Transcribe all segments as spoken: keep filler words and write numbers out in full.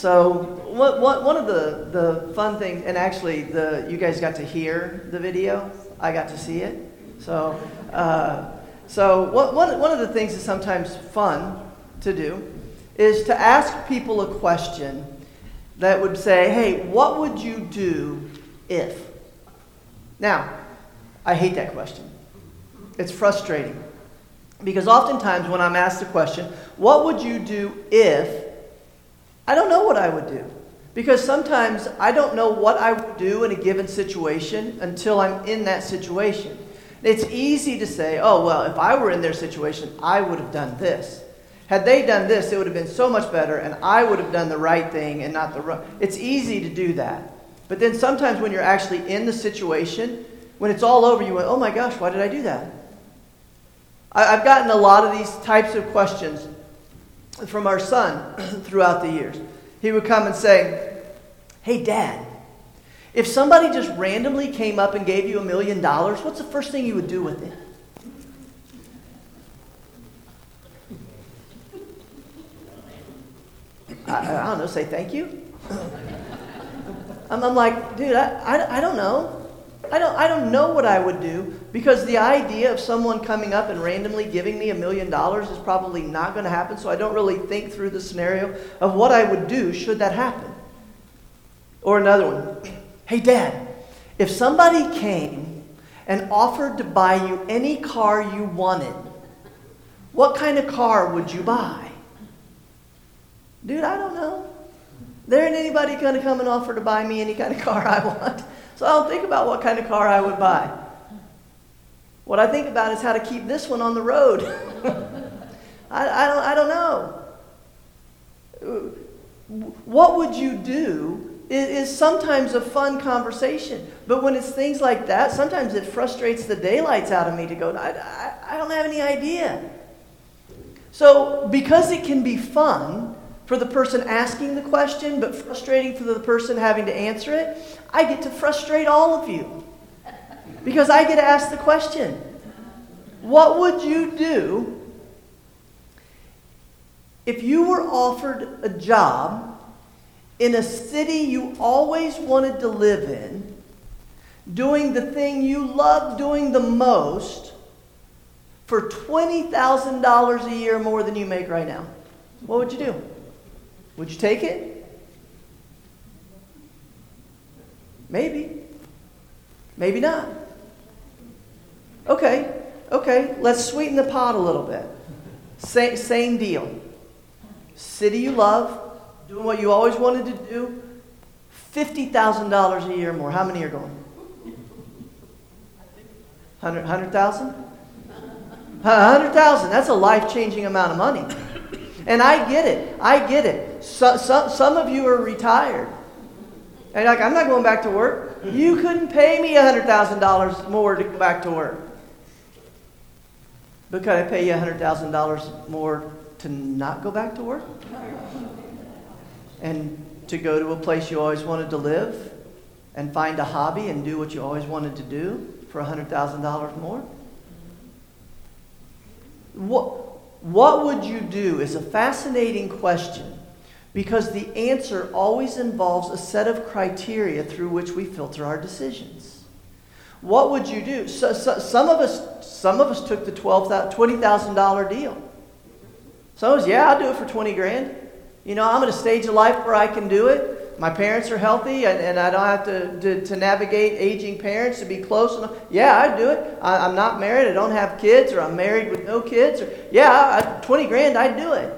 So what, what, one of the, the fun things, and actually the you guys got to hear the video. I got to see it. So uh, so what, one, one of the things that's sometimes fun to do is to ask people a question that would say, hey, what would you do if? Now, I hate that question. It's frustrating. Because oftentimes when I'm asked the question, what would you do if, I don't know what I would do. Because sometimes I don't know what I would do in a given situation until I'm in that situation. It's easy to say, oh, well, if I were in their situation, I would have done this. Had they done this, it would have been so much better, and I would have done the right thing and not the wrong. It's easy to do that. But then sometimes when you're actually in the situation, when it's all over, you went, oh my gosh, why did I do that? I, I've gotten a lot of these types of questions from our son throughout the years. He would come and say, hey, Dad, if somebody just randomly came up and gave you a million dollars, what's the first thing you would do with it? I, I don't know, say thank you? I'm, I'm like, dude, I, I, I don't know. I don't, I don't know what I would do, because the idea of someone coming up and randomly giving me a million dollars is probably not going to happen, so I don't really think through the scenario of what I would do should that happen. Or another one. Hey, Dad, if somebody came and offered to buy you any car you wanted, what kind of car would you buy? Dude, I don't know. There ain't anybody going to come and offer to buy me any kind of car I want. So I don't think about what kind of car I would buy. What I think about is how to keep this one on the road. I, I don't, I don't know. What would you do is, is sometimes a fun conversation. But when it's things like that, sometimes it frustrates the daylights out of me to go, I, I, I don't have any idea. So because it can be fun for the person asking the question, but frustrating for the person having to answer it, I get to frustrate all of you. Because I get to ask the question, what would you do if you were offered a job in a city you always wanted to live in, doing the thing you love doing the most, for twenty thousand dollars a year more than you make right now? What would you do? Would you take it? Maybe. Maybe not. Okay, okay, let's sweeten the pot a little bit. Same, same deal. City you love, doing what you always wanted to do, fifty thousand dollars a year more. How many are going? one hundred thousand? one hundred thousand, that's a life-changing amount of money. And I get it. I get it. So, so, some of you are retired. And like, I'm not going back to work. You couldn't pay me one hundred thousand dollars more to go back to work. But could I pay you one hundred thousand dollars more to not go back to work? And to go to a place you always wanted to live? And find a hobby and do what you always wanted to do for one hundred thousand dollars more? What, what would you do is a fascinating question, because the answer always involves a set of criteria through which we filter our decisions. What would you do? So, so, some of us, some of us took the twelve thousand, twenty thousand dollars deal. Some of us, yeah, I'll do it for twenty grand. You know, I'm at a stage of life where I can do it. My parents are healthy, and, and I don't have to, to, to navigate aging parents to be close enough. Yeah, I'd do it. I, I'm not married. I don't have kids, or I'm married with no kids. Or yeah, I, twenty grand, I'd do it.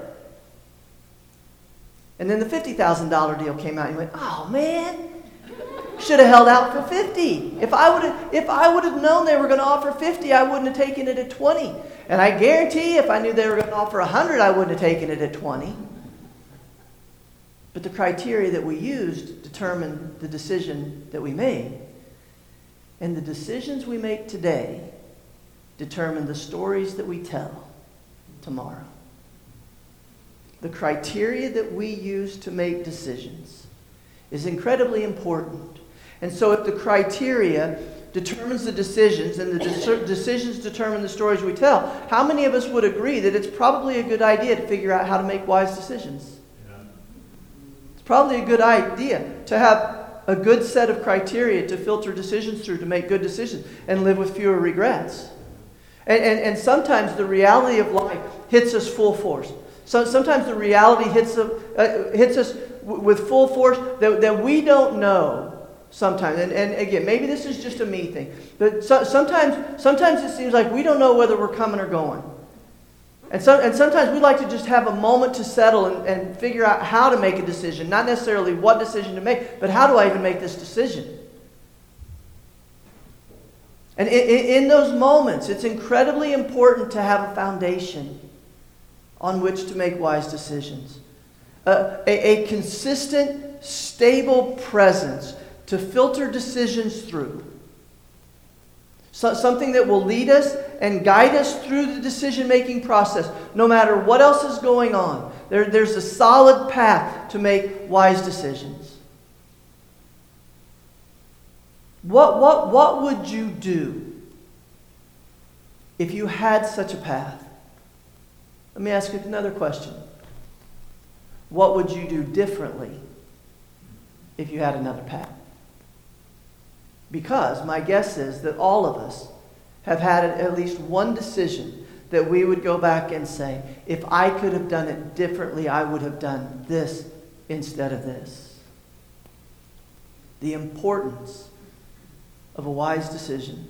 And then the fifty thousand dollars deal came out, and you went, oh man, should have held out for fifty. If I would have, if I would have known they were going to offer fifty, I wouldn't have taken it at twenty. And I guarantee, if I knew they were going to offer one hundred, I wouldn't have taken it at twenty. But the criteria that we used determined the decision that we made. And the decisions we make today determine the stories that we tell tomorrow. The criteria that we use to make decisions is incredibly important. And so if the criteria determines the decisions and the de- decisions determine the stories we tell, how many of us would agree that it's probably a good idea to figure out how to make wise decisions? probably a good idea to have a good set of criteria to filter decisions through, to make good decisions, and live with fewer regrets. And, and, and sometimes the reality of life hits us full force. So sometimes the reality hits, uh, hits us w- with full force that, that we don't know sometimes. And, and again, maybe this is just a me thing. But so, sometimes, sometimes it seems like we don't know whether we're coming or going. And, so, and sometimes we like to just have a moment to settle and, and figure out how to make a decision. Not necessarily what decision to make, but how do I even make this decision? And in, in those moments, it's incredibly important to have a foundation on which to make wise decisions. Uh, a, a consistent, stable presence to filter decisions through. So, something that will lead us and guide us through the decision-making process, no matter what else is going on. There, there's a solid path to make wise decisions. What, what, what would you do if you had such a path? Let me ask you another question. What would you do differently if you had another path? Because my guess is that all of us have had at least one decision that we would go back and say, if I could have done it differently, I would have done this instead of this. The importance of a wise decision.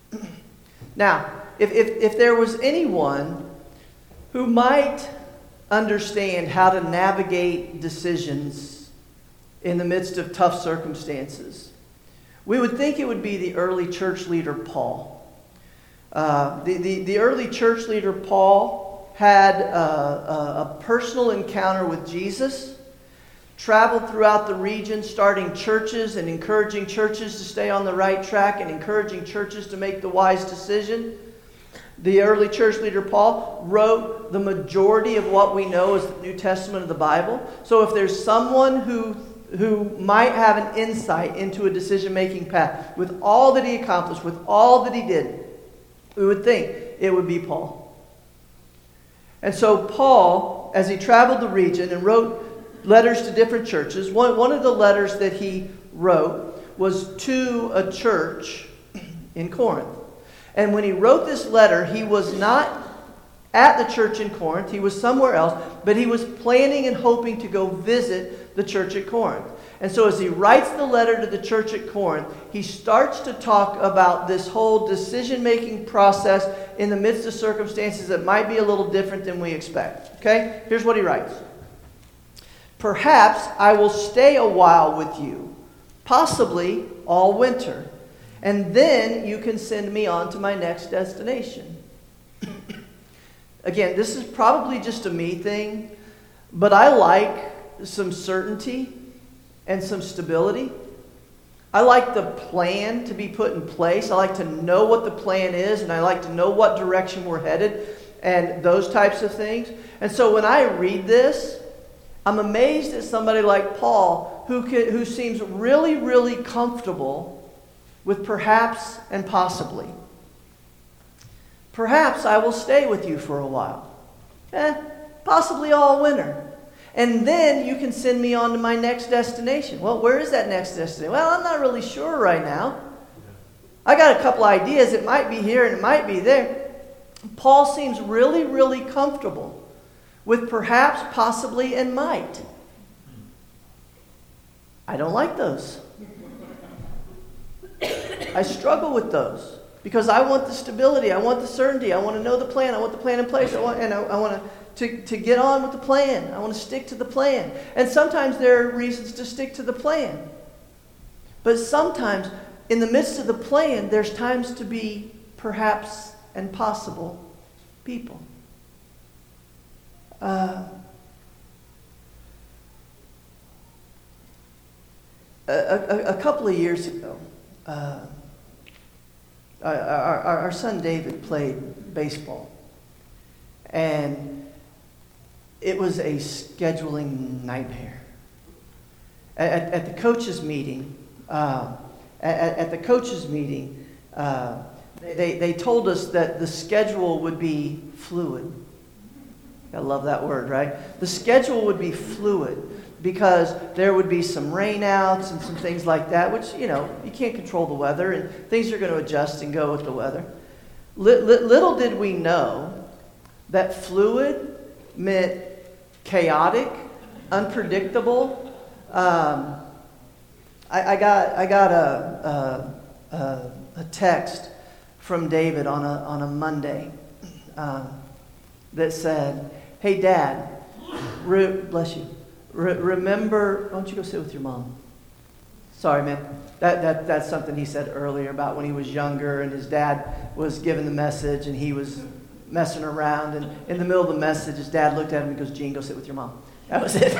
Now, if, if, if there was anyone who might understand how to navigate decisions in the midst of tough circumstances, we would think it would be the early church leader Paul. Uh, the, the, the early church leader Paul had uh, a, a personal encounter with Jesus, traveled throughout the region starting churches and encouraging churches to stay on the right track and encouraging churches to make the wise decision. The early church leader Paul wrote the majority of what we know as the New Testament of the Bible. So if there's someone who who might have an insight into a decision-making path with all that he accomplished, with all that he did, we would think it would be Paul. And so Paul, as he traveled the region and wrote letters to different churches, one, one of the letters that he wrote was to a church in Corinth. And when he wrote this letter, he was not at the church in Corinth. He was somewhere else, but he was planning and hoping to go visit the church at Corinth. And so as he writes the letter to the church at Corinth, he starts to talk about this whole decision-making process in the midst of circumstances that might be a little different than we expect. Okay? Here's what he writes. Perhaps I will stay a while with you, possibly all winter, and then you can send me on to my next destination. Again, this is probably just a me thing, but I like some certainty and some stability. I like the plan to be put in place. I like to know what the plan is, and I like to know what direction we're headed, and those types of things. And so when I read this, I'm amazed at somebody like Paul who can, who seems really, really comfortable with perhaps and possibly. Perhaps I will stay with you for a while. Eh, possibly all winter. And then you can send me on to my next destination. Well, where is that next destination? Well, I'm not really sure right now. I got a couple ideas. It might be here and it might be there. Paul seems really, really comfortable with perhaps, possibly, and might. I don't like those. I struggle with those because I want the stability. I want the certainty. I want to know the plan. I want the plan in place. I want, and I, I want to To, to get on with the plan. I want to stick to the plan. And sometimes there are reasons to stick to the plan. But sometimes, in the midst of the plan, there's times to be perhaps and possible people. Uh, a, a, a couple of years ago, uh, our, our, our son David played baseball. And it was a scheduling nightmare. At, at the coaches' meeting, uh, at, at the coaches' meeting, uh, they, they told us that the schedule would be fluid. I love that word, right? The schedule would be fluid. because there would be some rainouts and some things like that, which, you know, you can't control the weather, and things are going to adjust and go with the weather. Little did we know that fluid meant chaotic, unpredictable. Um, I, I got I got a, a, a, a text from David on a on a Monday um, that said, "Hey, Dad, re- bless you. Re- remember, why don't you go sit with your mom?" Sorry, man. That, that, that's something he said earlier about when he was younger and his dad was giving the message and he was messing around. And in the middle of the message, his dad looked at him and goes, "Gene, go sit with your mom." That was it.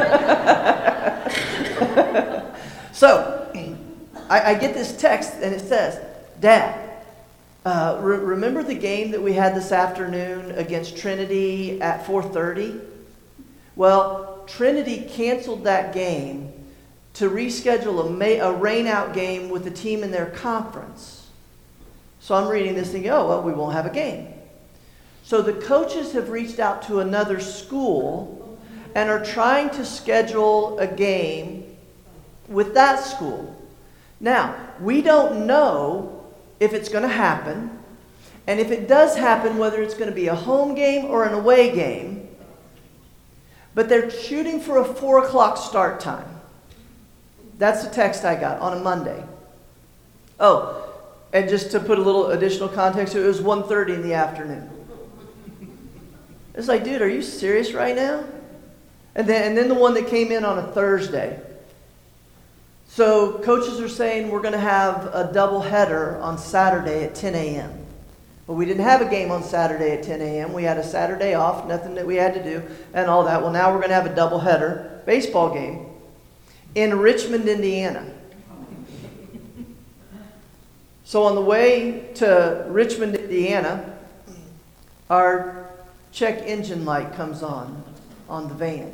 So, I, I get this text and it says, "Dad, uh, re- remember the game that we had this afternoon against Trinity at four thirty? Well, Trinity canceled that game to reschedule a, May, a rain-out game with the team in their conference." So I'm reading this thinking, oh, well, we won't have a game. So the coaches have reached out to another school and are trying to schedule a game with that school. Now, we don't know if it's going to happen, and if it does happen, whether it's going to be a home game or an away game, but they're shooting for a four o'clock start time. That's the text I got on a Monday. Oh, and just to put a little additional context, it was one thirty in the afternoon. It's like, dude, are you serious right now? And then, and then the one that came in on a Thursday. So coaches are saying we're going to have a doubleheader on Saturday at ten a.m. But we didn't have a game on Saturday at ten a.m. We had a Saturday off, nothing that we had to do, and all that. Well, now we're going to have a doubleheader baseball game in Richmond, Indiana. So on the way to Richmond, Indiana, our check engine light comes on on the van.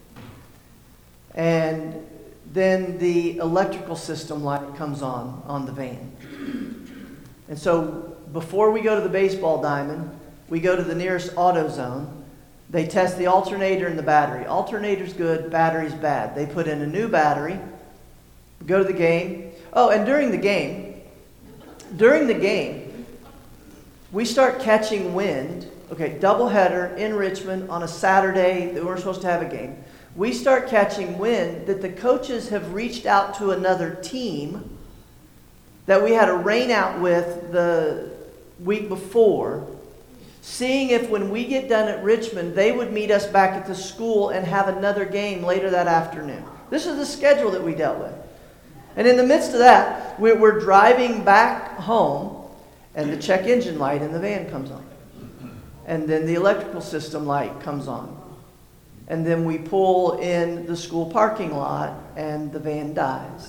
And then the electrical system light comes on on the van. And so before we go to the baseball diamond, we go to the nearest AutoZone. They test the alternator and the battery. Alternator's good, battery's bad. They put in a new battery, go to the game. Oh, and during the game, during the game, we start catching wind. Okay, doubleheader in Richmond on a Saturday that we're supposed to have a game. We start catching wind that the coaches have reached out to another team that we had a rain out with the week before, seeing if when we get done at Richmond, they would meet us back at the school and have another game later that afternoon. This is the schedule that we dealt with. And in the midst of that, we're driving back home, and the check engine light in the van comes on. And then the electrical system light comes on. And then we pull in the school parking lot, and the van dies.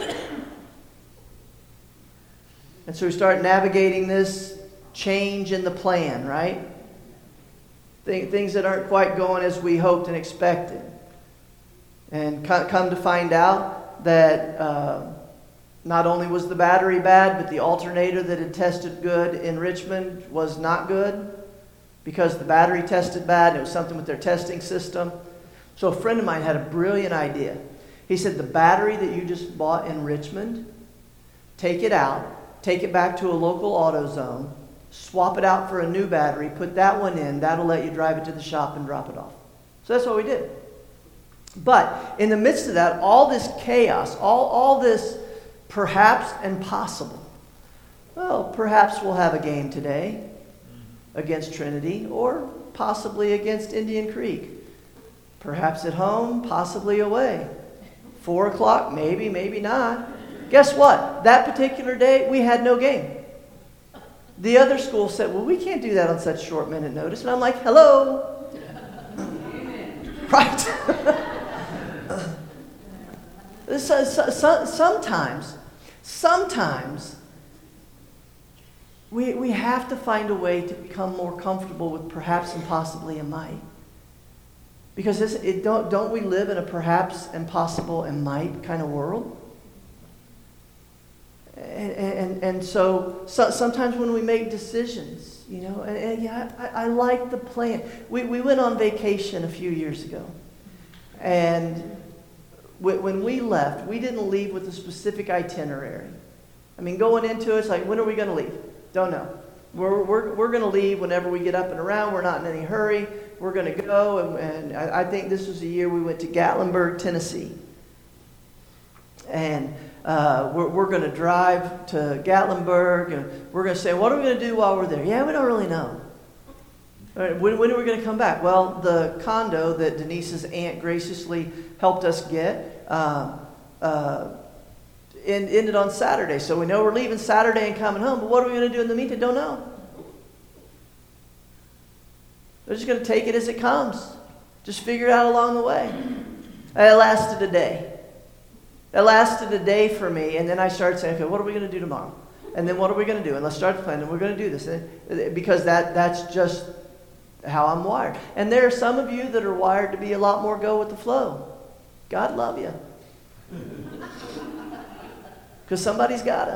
And so we start navigating this change in the plan, right? Th- things that aren't quite going as we hoped and expected. And co- come to find out that uh, not only was the battery bad, but the alternator that had tested good in Richmond was not good because the battery tested bad. And it was something with their testing system. So a friend of mine had a brilliant idea. He said, the battery that you just bought in Richmond, take it out, take it back to a local AutoZone, swap it out for a new battery, put that one in, that'll let you drive it to the shop and drop it off. So that's what we did. But in the midst of that, all this chaos, all, all this perhaps and possible. Well, perhaps we'll have a game today against Trinity or possibly against Indian Creek. Perhaps at home, possibly away. Four o'clock, maybe, maybe not. Guess what? That particular day, we had no game. The other school said, well, we can't do that on such short minute notice. And I'm like, hello. Right. so, so, so, sometimes, sometimes, we, we have to find a way to become more comfortable with perhaps and possibly and might. Because this, it don't, don't we live in a perhaps and possible and might kind of world? And, and, and so, so sometimes when we make decisions, you know, and, and yeah, I, I like the plan. We, we went on vacation a few years ago. And Wh- When we left, we didn't leave with a specific itinerary. I mean, going into it, it's like, when are we going to leave? Don't know. We're, we're, we're going to leave whenever we get up and around. We're not in any hurry. We're going to go. And, and I, I think this was the year we went to Gatlinburg, Tennessee. And uh, we're, we're going to drive to Gatlinburg. And we're going to say, what are we going to do while we're there? Yeah, we don't really know. All right, when, when are we going to come back? Well, the condo that Denise's aunt graciously helped us get uh, uh, end, ended on Saturday. So we know we're leaving Saturday and coming home. But what are we going to do in the meantime? Don't know. They're just going to take it as it comes. Just figure it out along the way. It lasted a day. It lasted a day for me. And then I started saying, okay, what are we going to do tomorrow? And then what are we going to do? And let's start planning. We're going to do this. And, because that that's just how I'm wired. And there are some of you that are wired to be a lot more go with the flow. God love you. Because somebody's got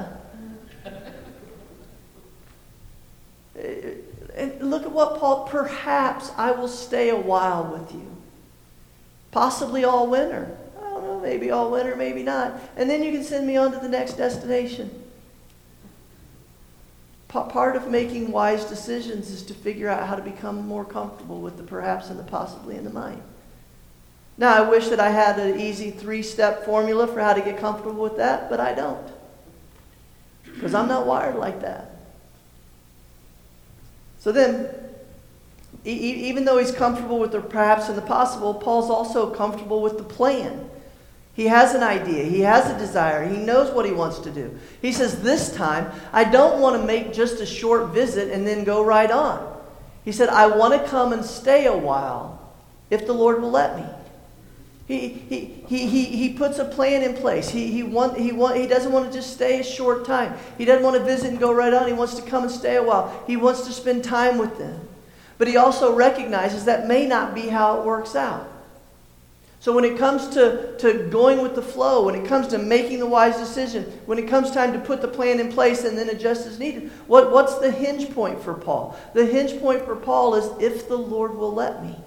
to. And look at what Paul, perhaps I will stay a while with you. Possibly all winter. I don't know, maybe all winter, maybe not. And then you can send me on to the next destination. Part of making wise decisions is to figure out how to become more comfortable with the perhaps and the possibly and the might. Now, I wish that I had an easy three-step formula for how to get comfortable with that, but I don't. Because I'm not wired like that. So then, e- even though he's comfortable with the perhaps and the possible, Paul's also comfortable with the plan. He has an idea. He has a desire. He knows what he wants to do. He says, this time, I don't want to make just a short visit and then go right on. He said, I want to come and stay a while if the Lord will let me. He, he, he, he, he puts a plan in place. He, he, want, he, want, he doesn't want to just stay a short time. He doesn't want to visit and go right on. He wants to come and stay a while. He wants to spend time with them. But he also recognizes that may not be how it works out. So when it comes to, to going with the flow, when it comes to making the wise decision, when it comes time to put the plan in place and then adjust as needed, what, what's the hinge point for Paul? The hinge point for Paul is, if the Lord will let me.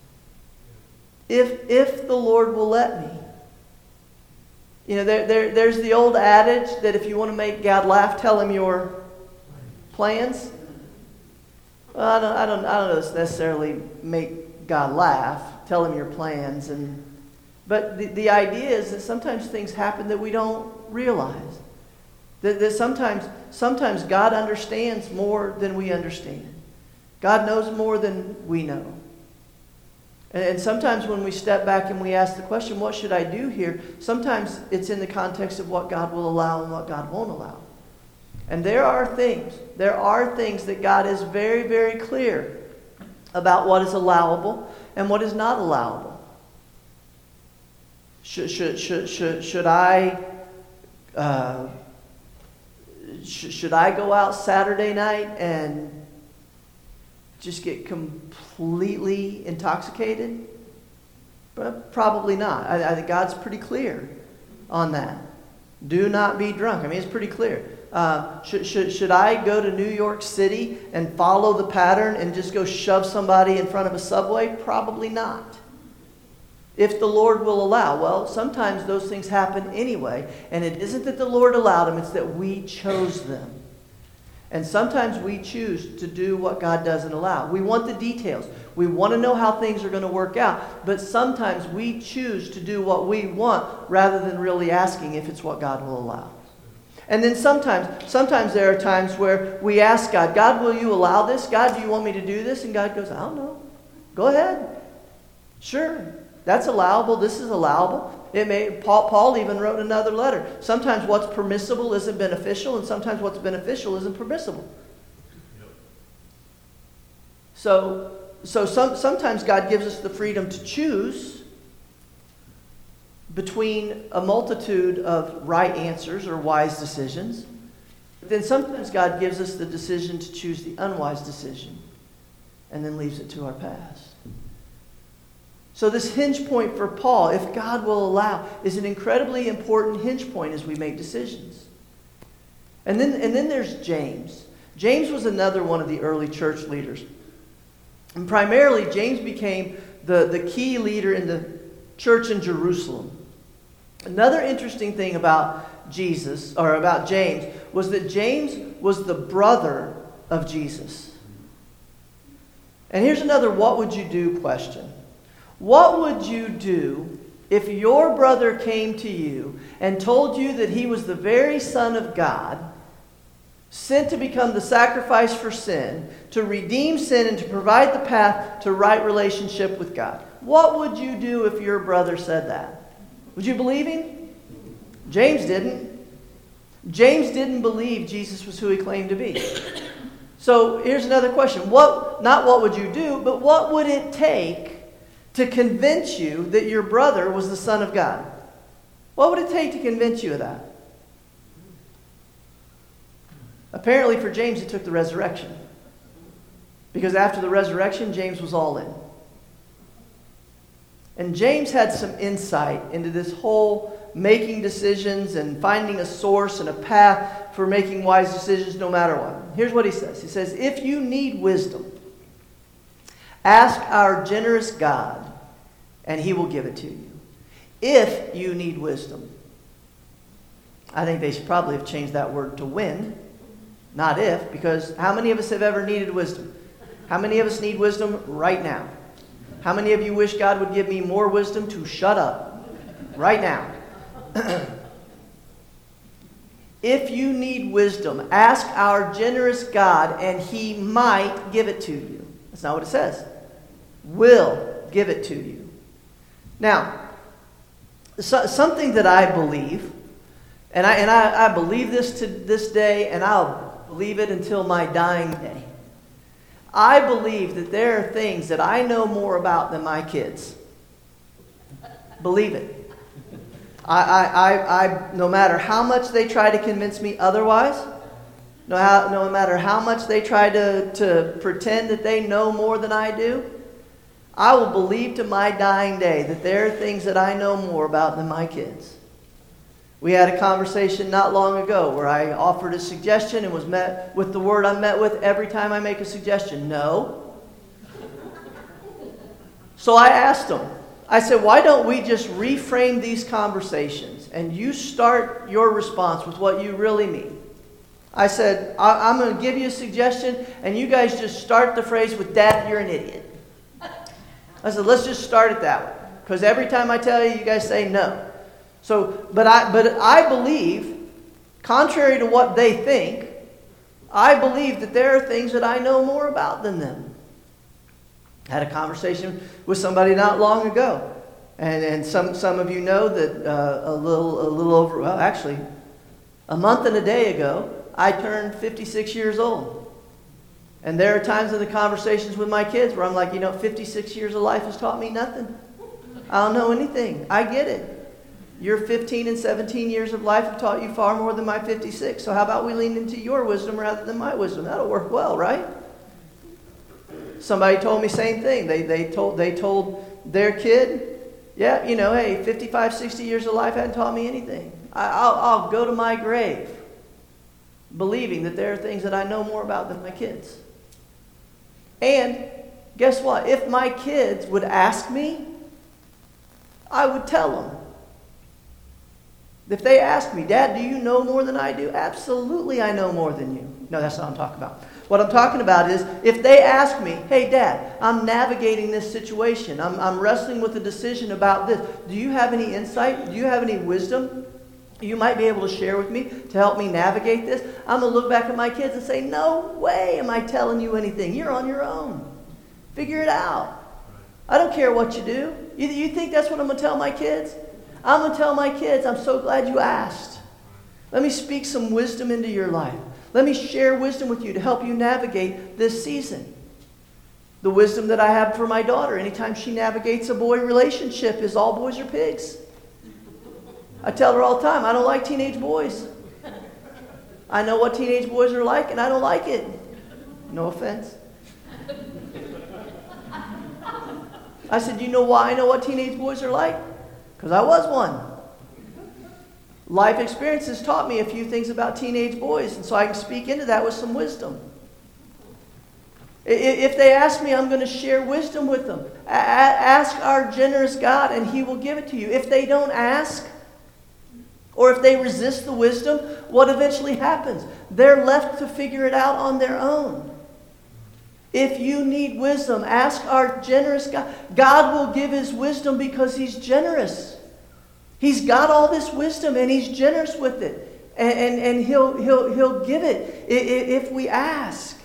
If if the Lord will let me. You know, there, there there's the old adage that if you want to make God laugh, tell him your plans. Well, I don't I don't I don't know if it's necessarily make God laugh. Tell him your plans, and but the, the idea is that sometimes things happen that we don't realize. That, that sometimes sometimes God understands more than we understand. God knows more than we know. And sometimes when we step back and we ask the question, what should I do here? Sometimes it's in the context of what God will allow and what God won't allow. And there are things, there are things that God is very, very clear about what is allowable and what is not allowable. Should, should, should, should, should I uh, should, should I go out Saturday night and just get completely intoxicated? Probably not. I, I think God's pretty clear on that. Do not be drunk. I mean, it's pretty clear. Uh, should, should, should I go to New York City and follow the pattern and just go shove somebody in front of a subway? Probably not. If the Lord will allow. Well, sometimes those things happen anyway. And it isn't that the Lord allowed them, it's that we chose them. And sometimes we choose to do what God doesn't allow. We want the details. We want to know how things are going to work out. But sometimes we choose to do what we want rather than really asking if it's what God will allow. And then sometimes, sometimes there are times where we ask God, God, will you allow this? God, do you want me to do this? And God goes, I don't know. Go ahead. Sure. That's allowable. This is allowable. It may, Paul, Paul even wrote another letter. Sometimes what's permissible isn't beneficial, and sometimes what's beneficial isn't permissible. Yep. So, so some, sometimes God gives us the freedom to choose between a multitude of right answers or wise decisions. But then sometimes God gives us the decision to choose the unwise decision and then leaves it to our past. So this hinge point for Paul, if God will allow, is an incredibly important hinge point as we make decisions. And then, and then there's James. James was another one of the early church leaders. And primarily, James became the, the key leader in the church in Jerusalem. Another interesting thing about Jesus, or about James, was that James was the brother of Jesus. And here's another what would you do question. What would you do if your brother came to you and told you that he was the very Son of God, sent to become the sacrifice for sin, to redeem sin and to provide the path to right relationship with God? What would you do if your brother said that? Would you believe him? James didn't. James didn't believe Jesus was who he claimed to be. So here's another question. What, not what would you do, but what would it take to convince you that your brother was the Son of God? What would it take to convince you of that? Apparently for James it took the resurrection. Because after the resurrection, James was all in. And James had some insight into this whole making decisions and finding a source and a path for making wise decisions no matter what. Here's what he says. He says, if you need wisdom, ask our generous God, and he will give it to you. If you need wisdom. I think they should probably have changed that word to when, not if, because how many of us have ever needed wisdom? How many of us need wisdom right now? How many of you wish God would give me more wisdom to shut up right now? If you need wisdom, ask our generous God, and he might give it to you. That's not what it says. Will give it to you. Now, so, something that I believe, and I and I, I believe this to this day, and I'll believe it until my dying day. I believe that there are things that I know more about than my kids. Believe it. I, I, I, I, no matter how much they try to convince me otherwise, no, how, no matter how much they try to, to pretend that they know more than I do, I will believe to my dying day that there are things that I know more about than my kids. We had a conversation not long ago where I offered a suggestion and was met with the word I'm met with every time I make a suggestion. No. So I asked them. I said, why don't we just reframe these conversations and you start your response with what you really mean? I said, I- I'm going to give you a suggestion and you guys just start the phrase with, Dad, you're an idiot. I said, let's just start it that way. Because every time I tell you, you guys say no. So, but I, but I believe, contrary to what they think, I believe that there are things that I know more about than them. I had a conversation with somebody not long ago, and and some some of you know that uh, a little a little over well actually, a month and a day ago, I turned fifty-six years old, and there are times in the conversations with my kids where I'm like, you know, fifty-six years of life has taught me nothing. I don't know anything. I get it. Your fifteen and seventeen years of life have taught you far more than my fifty-six. So how about we lean into your wisdom rather than my wisdom? That'll work well, right? Somebody told me same thing. They they told they told their kid, yeah, you know, hey, fifty-five, sixty years of life hadn't taught me anything. I, I'll, I'll go to my grave believing that there are things that I know more about than my kids. And guess what? If my kids would ask me, I would tell them. If they ask me, Dad, do you know more than I do? Absolutely, I know more than you. No, that's not what I'm talking about. What I'm talking about is if they ask me, hey, Dad, I'm navigating this situation. I'm, I'm wrestling with a decision about this. Do you have any insight? Do you have any wisdom you might be able to share with me to help me navigate this? I'm going to look back at my kids and say, no way am I telling you anything. You're on your own. Figure it out. I don't care what you do. You, you think that's what I'm going to tell my kids? I'm going to tell my kids, I'm so glad you asked. Let me speak some wisdom into your life. Let me share wisdom with you to help you navigate this season. The wisdom that I have for my daughter anytime she navigates a boy relationship is all boys are pigs. I tell her all the time, I don't like teenage boys. I know what teenage boys are like and I don't like it. No offense. I said, you know why I know what teenage boys are like? Because I was one. Life experiences taught me a few things about teenage boys, and so I can speak into that with some wisdom. If they ask me, I'm going to share wisdom with them. Ask our generous God, and he will give it to you. If they don't ask, Or if they resist the wisdom, what eventually happens? They're left to figure it out on their own. If you need wisdom, ask our generous God. God will give His wisdom because He's generous. He's got all this wisdom and He's generous with it. And, and, and he'll, he'll, he'll give it if we ask.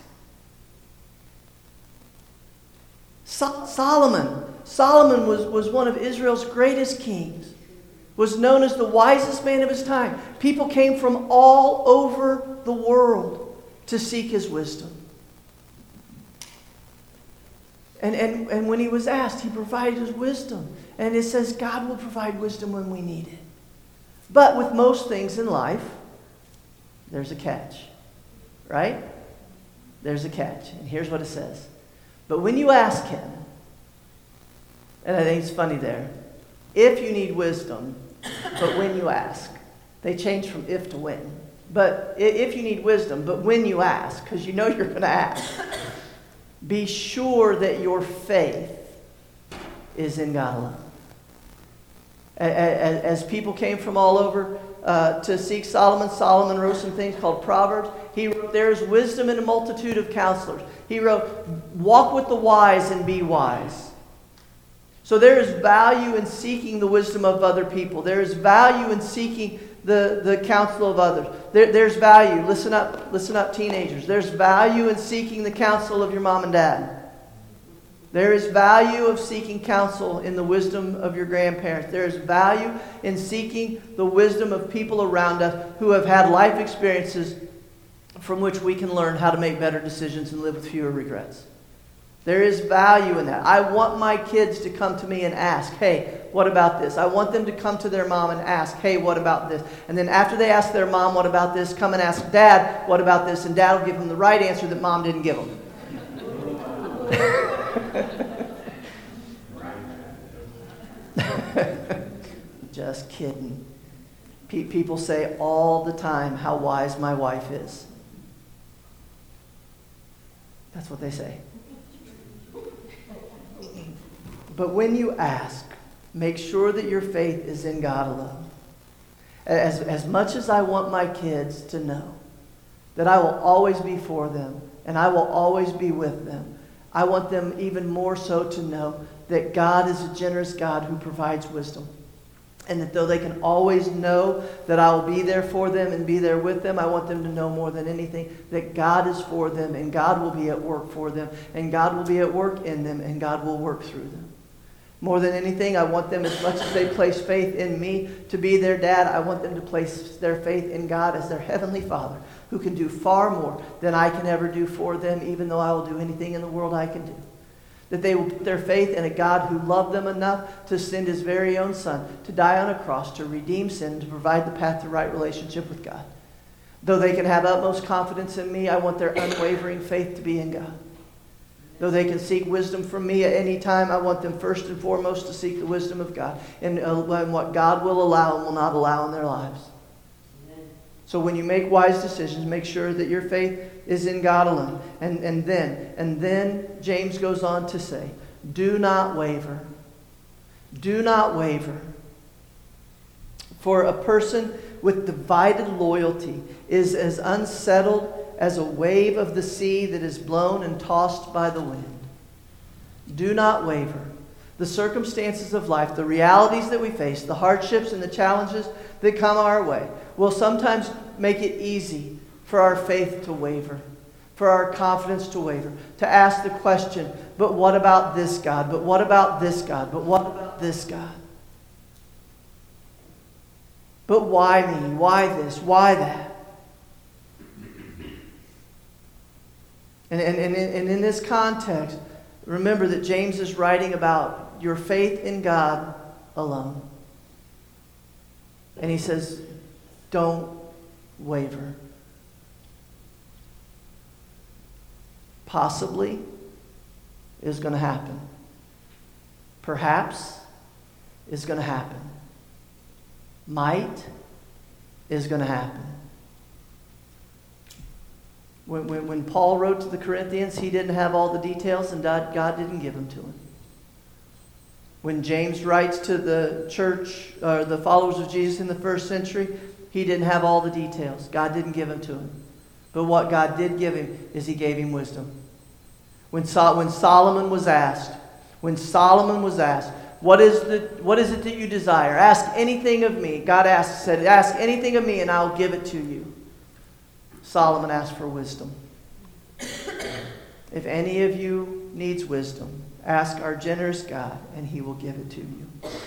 So- Solomon. Solomon was, was one of Israel's greatest kings. Was known as the wisest man of his time. People came from all over the world to seek his wisdom. And, and, and when he was asked, he provided his wisdom. And it says God will provide wisdom when we need it. But with most things in life, there's a catch. Right? There's a catch. And here's what it says. But when you ask him, and I think it's funny there, if you need wisdom, but when you ask. They change from if to when. But if you need wisdom, but when you ask, because you know you're going to ask, be sure that your faith is in God alone. As people came from all over uh, to seek Solomon, Solomon wrote some things called Proverbs. He wrote, there is wisdom in a multitude of counselors. He wrote, walk with the wise and be wise. So there is value in seeking the wisdom of other people. There is value in seeking the, the counsel of others. There, there's value. Listen up, listen up, teenagers. There's value in seeking the counsel of your mom and dad. There is value of seeking counsel in the wisdom of your grandparents. There is value in seeking the wisdom of people around us who have had life experiences from which we can learn how to make better decisions and live with fewer regrets. There is value in that. I want my kids to come to me and ask, hey, what about this? I want them to come to their mom and ask, hey, what about this? And then after they ask their mom, what about this? Come and ask dad, what about this? And dad will give them the right answer that mom didn't give them. Just kidding. Pe- people say all the time how wise my wife is. That's what they say. But when you ask, make sure that your faith is in God alone. As, as much as I want my kids to know that I will always be for them and I will always be with them, I want them even more so to know that God is a generous God who provides wisdom. And that though they can always know that I will be there for them and be there with them, I want them to know more than anything that God is for them and God will be at work for them and God will be at work in them and God will work through them. More than anything, I want them, as much as they place faith in me to be their dad, I want them to place their faith in God as their heavenly Father, who can do far more than I can ever do for them, even though I will do anything in the world I can do. That they will put their faith in a God who loved them enough to send his very own Son to die on a cross, to redeem sin, and to provide the path to right relationship with God. Though they can have utmost confidence in me, I want their unwavering faith to be in God. Though they can seek wisdom from me at any time, I want them first and foremost to seek the wisdom of God and, uh, and what God will allow and will not allow in their lives. Amen. So when you make wise decisions, make sure that your faith is in God alone. And, and then, and then James goes on to say, do not waver. Do not waver. For a person with divided loyalty is as unsettled as a wave of the sea that is blown and tossed by the wind. Do not waver. The circumstances of life, the realities that we face, the hardships and the challenges that come our way will sometimes make it easy for our faith to waver, for our confidence to waver, to ask the question, but what about this God? But what about this God? But what about this God? But why me? Why this? Why that? And, and, and, and in this context, remember that James is writing about your faith in God alone. And he says, don't waver. Possibly is going to happen. Perhaps is going to happen. Might is going to happen. When, when, when Paul wrote to the Corinthians, he didn't have all the details and God, God didn't give them to him. When James writes to the church, uh, the followers of Jesus in the first century, he didn't have all the details. God didn't give them to him. But what God did give him is he gave him wisdom. When, Sol- when Solomon was asked, when Solomon was asked, what is the what is it that you desire? Ask anything of me. God asked, said, ask anything of me and I'll give it to you. Solomon asked for wisdom. If any of you needs wisdom, ask our generous God and he will give it to you.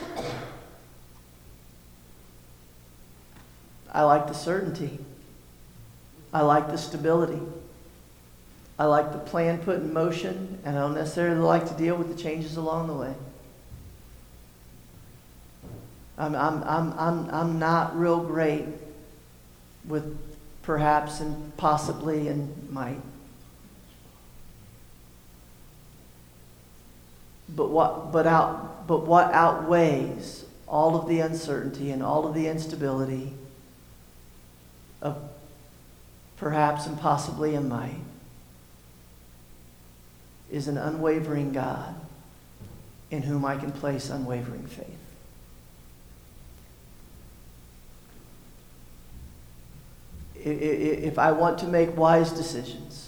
I like the certainty. I like the stability. I like the plan put in motion, and I don't necessarily like to deal with the changes along the way. I'm, I'm, I'm, I'm, I'm not real great with perhaps and possibly and might. But what, but out, but what outweighs all of the uncertainty and all of the instability of perhaps and possibly and might is an unwavering God in whom I can place unwavering faith. If I want to make wise decisions,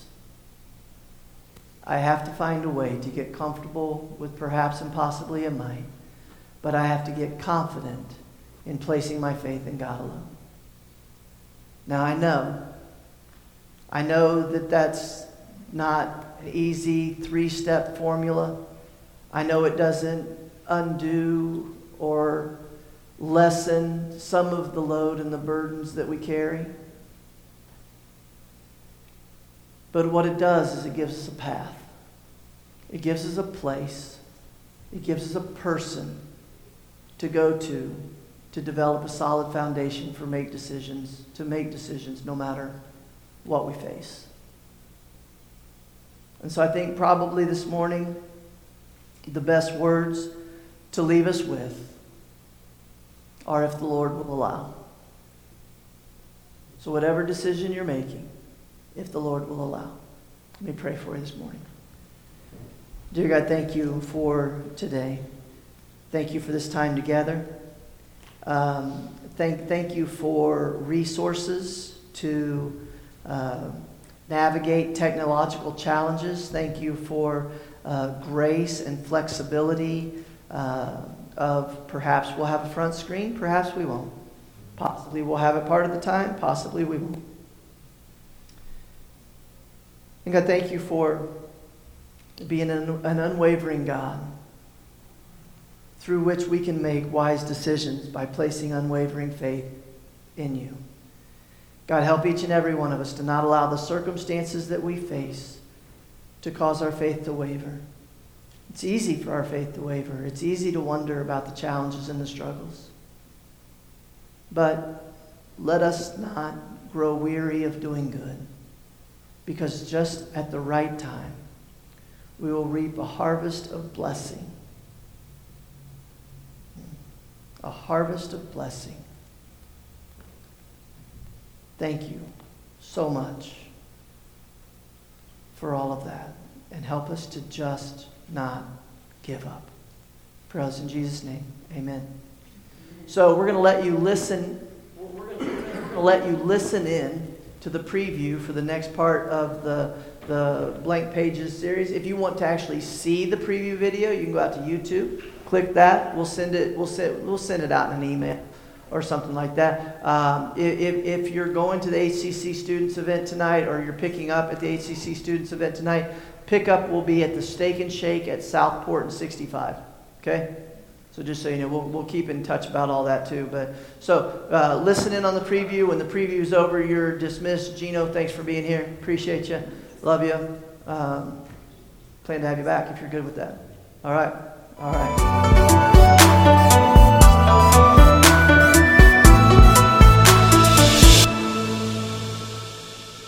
I have to find a way to get comfortable with perhaps and possibly a might, but I have to get confident in placing my faith in God alone. Now I know, I know that that's not an easy three-step formula. I know it doesn't undo or lessen some of the load and the burdens that we carry. But what it does is it gives us a path. It gives us a place. It gives us a person to go to to develop a solid foundation for make decisions, to make decisions no matter what we face. And so I think probably this morning the best words to leave us with are if the Lord will allow. So whatever decision you're making, if the Lord will allow. Let me pray for you this morning. Dear God, thank you for today. Thank you for this time together. Um, thank, thank you for resources to uh, navigate technological challenges. Thank you for uh, grace and flexibility uh, of perhaps we'll have a front screen, perhaps we won't. Possibly we'll have it part of the time, possibly we won't. And God, thank you for being an, an unwavering God through which we can make wise decisions by placing unwavering faith in you. God, help each and every one of us to not allow the circumstances that we face to cause our faith to waver. It's easy for our faith to waver. It's easy to wonder about the challenges and the struggles. But let us not grow weary of doing good, because just at the right time, we will reap a harvest of blessing. A harvest of blessing. Thank you so much for all of that. And help us to just not give up. Pray this in Jesus' name. Amen. So we're going to let you listen. We're going to let you listen in to the preview for the next part of the, the Blank Pages series. If you want to actually see the preview video, you can go out to YouTube, click that. We'll send it. We'll send. We'll send it out in an email or something like that. Um, if, if you're going to the H C C Students event tonight, or you're picking up at the H C C Students event tonight, pickup will be at the Steak and Shake at Southport and sixty-five. Okay. So just so you know, we'll, we'll keep in touch about all that too. But so uh, listen in on the preview. When the preview's over, you're dismissed. Gino, thanks for being here. Appreciate you. Love you. Um, plan to have you back if you're good with that. All right. All right.